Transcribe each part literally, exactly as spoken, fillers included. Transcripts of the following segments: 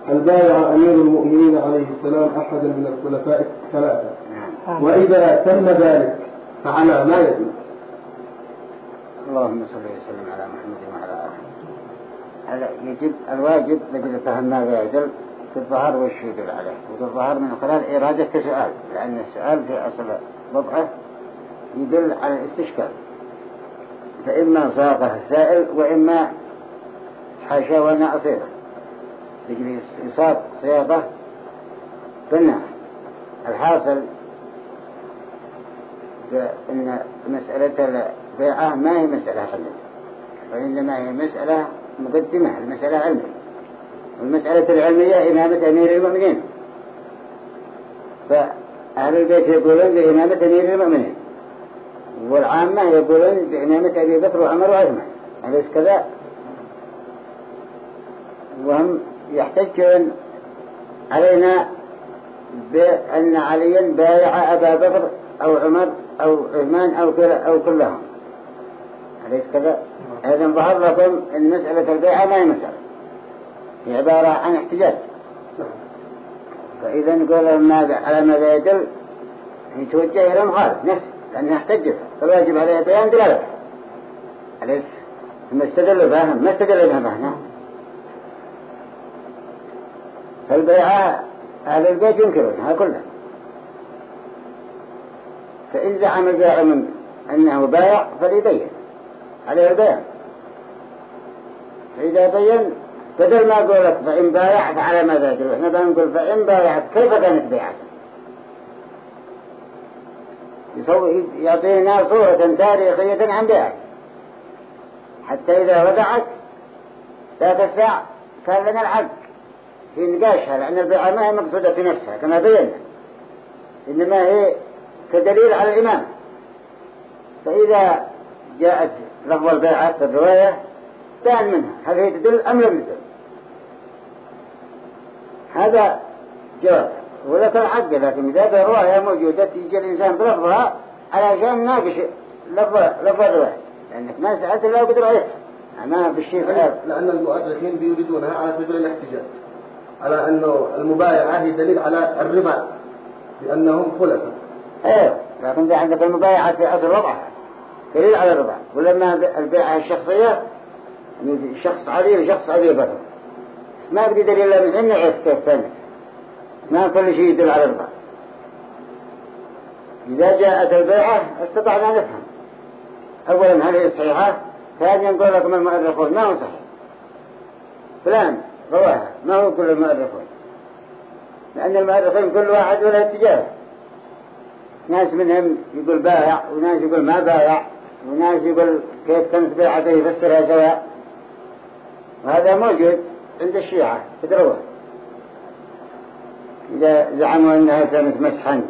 هل بايع أمير المؤمنين عليه السلام أحدا من الخلفاء الثلاثة؟ وإذا تم ذلك فعلى ما يدل؟ اللهم صل وسلم على محمد وعلى آله. هذا يجب الواجب لجل فهم ما يدل في الظهر والشهود عليه، وفي الظهر من خلال إرادة كسؤال، لأن السؤال في أصل وضعه يدل على الاستشكال، فإما صاغه السائل وإما حاشا ونأصيره، يجري يصاب صياغة بالنار. الحاصل بأن مسألة البيعة ما هي مسألة حلال، وإنما هي مسألة مقدمة، المسألة علمية، والمسألة العلمية إمامة أمير المؤمنين، فأهل البيت يقولون بإمامة أمير المؤمنين، والعامة يقولون بإمامة أبي بكر وعمر وعثمان، أليس كذا؟ وهم يحتجون علينا بأن عليا بايع أبا بكر أو عمر أو عثمان أو أو كلهم، أليس كذا؟ هذا ظهر لكم أن مسألة البيعة ما هي مسألة، هي عبارة عن احتجاج. فإذا نقول ماذا على ماذا يدل؟ يتوجه إلى مخالف نفسه، لأنها احتجت، فالواجب عليه بيان دلالة. أليس؟ ثم استدل فهم، ما استدل بها فهم. فالبيعة أهل البيت ينكرونها كلها، فإن زعم الزاعم أنه بايع فليبين عليه البيان، فإذا بين بدل ما قولت فإن بايع فعلى ماذا يدل، احنا بنقول فإن بايعت كيف كانت بيعته، يعطينا صورة تاريخية عن بيعته، حتى إذا وضعت ذات الساعة كان لنا الحق في نقاشها، لأن البيعة ما هي مقصودة في نفسها كما بينا، إنما هي كدليل على الإمام. فإذا جاءت لفظ البيعة في الرواية بان منها هل هي تدل أم لم تدل، هذا جواب ولا الحق. لكن إذا الرواية موجودة يجي الإنسان بلفظها علشان ناقش لفظ لفظ الرواية، لأنك ما سألت الله وقدر عليها ما بالشيء خلاف. لأن المؤرخين بيريدونها على سبيل الاحتجاج على أنه المبايعة هي دليل على الربا لأنهم خلفاء. ايه، لكن إذا عندك المبايعة في أصل وضعها دليل على الربا، ولما البيعة الشخصية شخص عادي وشخص عادي بطل ما بدي دليل إلا من إنه عيف كيف ثاني، ما كل شيء يدل على الربا. إذا جاءت البيعة استطعنا نفهم أولا هل هي صحيحة، ثانيا نقول لكم المؤرخون ما هو صحيح فلان رواها، ما هو كل المؤرخون، لأن المؤرخين كل واحد ولا اتجاه، ناس منهم يقول بايع وناس يقول ما بايع وناس يقول كيف كانت بيعته يفسرها سواء، وهذا موجود عند الشيعة تدروه إذا زعموا أنها كانت مسحا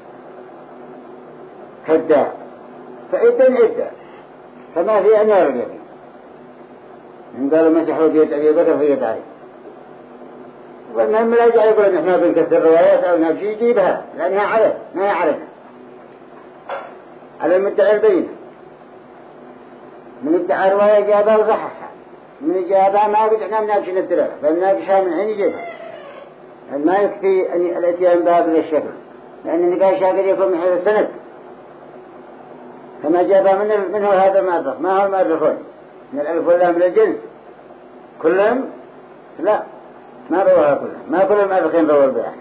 كدا فإذن إذن فما في أنوار اليمين، من قالوا مسحوا ديت أبي بكر في يد علي، والمهم لا يجعل يقول نحن بنكسر روايات أو نمشي يجيبها لأنها عليه ما هي علينا، على المدعي البينة. من ادعى رواية جابها وصححها، من جابها ما قد احنا مناقشين الدلالة، فالناقشها من حين يجيبها، ما يكفي أن الاتيان باب للشكل، لأن النقاشها قد يكون من حيث السند، فما جابها من منه هذا المؤرخ، ما هو المؤرخون من الألف واللام للجنس كلهم لا ما رواها كلهم، ما كل المؤرخين روا البيع.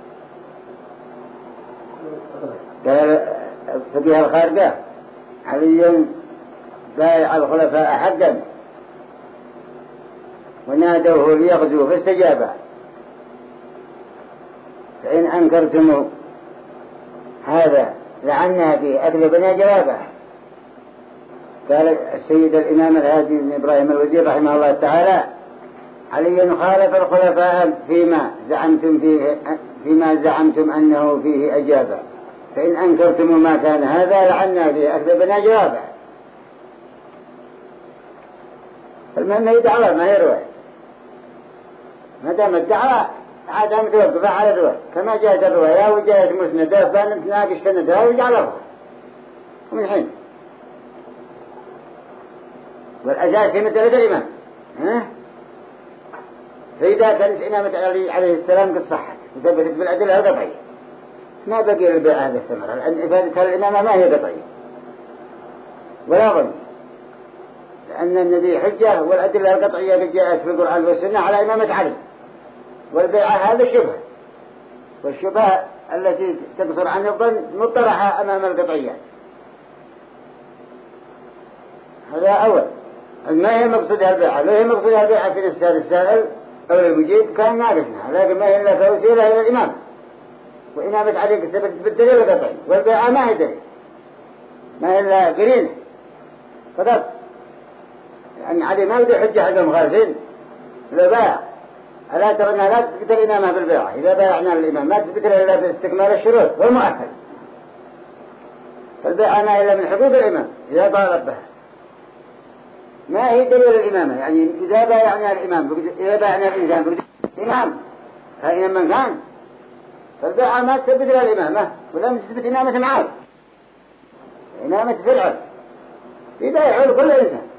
قال فقيه الخارجة علي بايع الخلفاء حقا ونادوه ليغزوا فاستجاب، فإن أنكرتم هذا لعنا به أكذبنا جوابه. قال السيد الإمام الهادي بن إبراهيم الوزير رحمه الله تعالى علي خالف الخلفاء فيما زعمتم فيه فيما زعمتم أنه فيه أجابة، فإن أنكرتم ما كان هذا لعنا به أكذبنا جوابه. المهم يدعى ما هي رواية، ما دام الدعوة عاد متوقفة على الرواية، كما جاءت الرواية وجاءت مسندة فنتناقش سندها وجعلها ومن حين والأساس في مسألة الإمام ها؟ إذا كانت إمامة علي عليه السلام قد صحت وثبتت بالأدلة القطعية ما بقي للبيعة هذا الثمرة لأن إفادة الإمامة ما هي قطعية ولا ظن لأن النبي حجة والأدلة القطعية قد جاءت في القرآن والسنة على إمامة علي والبيعة هذا شبه والشبهة التي تقصر عن الظن مطرحة أمام القطعيات. هذا أول ما هي مقصودها البيعة لو هي مقصودها البيعة في نفس هذا السائل أو المجيب كان ناقشنا لكن ما هي إلا كوسيلة إلى الإمام وإمامة علي ثبتت بالدليل القطعي والبيعة ما هي دليل ما هي إلا قرينة فقط يعني علي ما يدي حجة حق المخالفين لا بايع ألا ترى أنها لا تثبت الإمامة بالبيعة إذا بايعنا الإمام ما تثبت إلا باستكمال الشروط والمؤهل فالبيعة ما إلا من حقوق الإمام إذا طالب بها ما هي دليل الإمامة يعني إذا بايعنا الإمام إذا بايعنا الإنسان بقدر الإمام هذا من كان فالبيعة ما تثبت لها الإمامة ولا تثبت إمامة معاد إمامة فرعة يبايعوا لكل إنسان